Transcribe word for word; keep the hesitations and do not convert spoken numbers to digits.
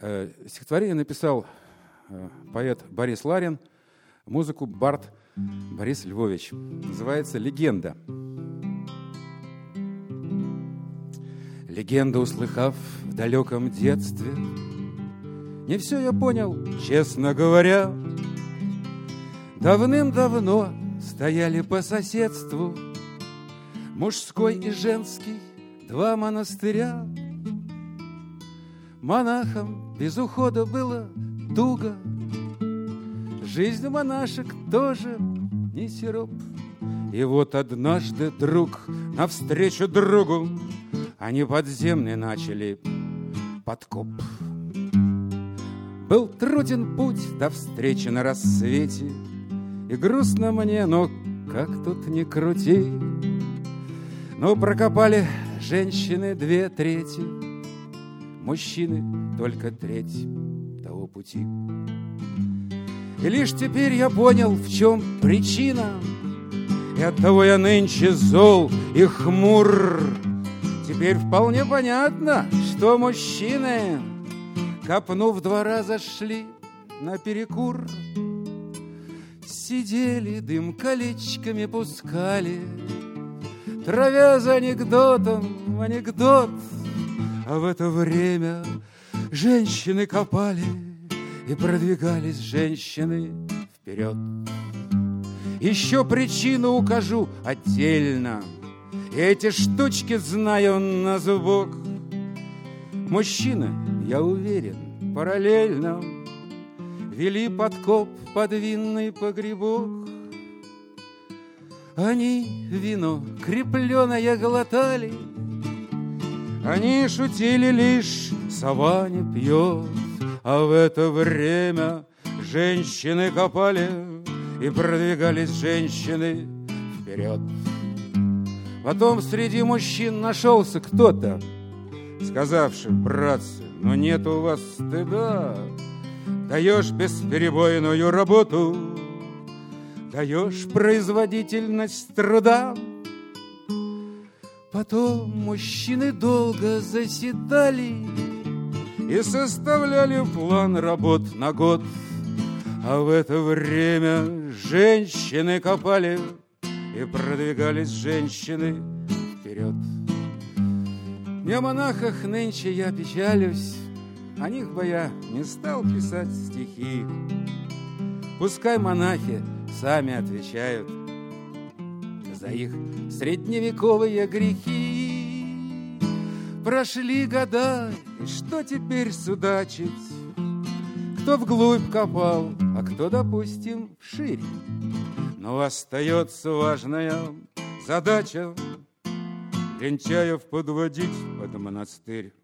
Стихотворение написал поэт Борис Ларин, музыку бард Борис Львович. Называется «Легенда». Легенда, услыхав в далеком детстве, не все я понял, честно говоря. Давным-давно стояли по соседству мужской и женский два монастыря. Монахам без ухода было туго, жизнь монашек тоже не сироп. И вот однажды друг навстречу другу они подземный начали подкоп. Был труден путь до встречи на рассвете, и грустно мне, но как тут ни крути. Но прокопали женщины две трети, мужчины только треть того пути. И лишь теперь я понял, в чем причина, и оттого я нынче зол и хмур. Теперь вполне понятно, что мужчины, копнув два раза, шли наперекур. Сидели, дым колечками пускали, травя за анекдотом анекдот. А в это время женщины копали, и продвигались женщины вперед. Еще причину укажу отдельно, и эти штучки знаю на зубок. Мужчины, я уверен, параллельно вели подкоп под винный погребок. Они вино крепленое глотали, они шутили лишь, сова не пьет. А в это время женщины копали, и продвигались женщины вперед. Потом среди мужчин нашелся кто-то, сказавший: братцы, но нет у вас стыда. Даешь бесперебойную работу, даешь производительность труда. Потом мужчины долго заседали и составляли план работ на год. А в это время женщины копали, и продвигались женщины вперед. Не о монахах нынче я печалюсь, о них бы я не стал писать стихи. Пускай монахи сами отвечают за их средневековые грехи. Прошли года, и что теперь судачить? Кто вглубь копал, а кто, допустим, вширь. Но остается важная задача — лентяев подводить под монастырь.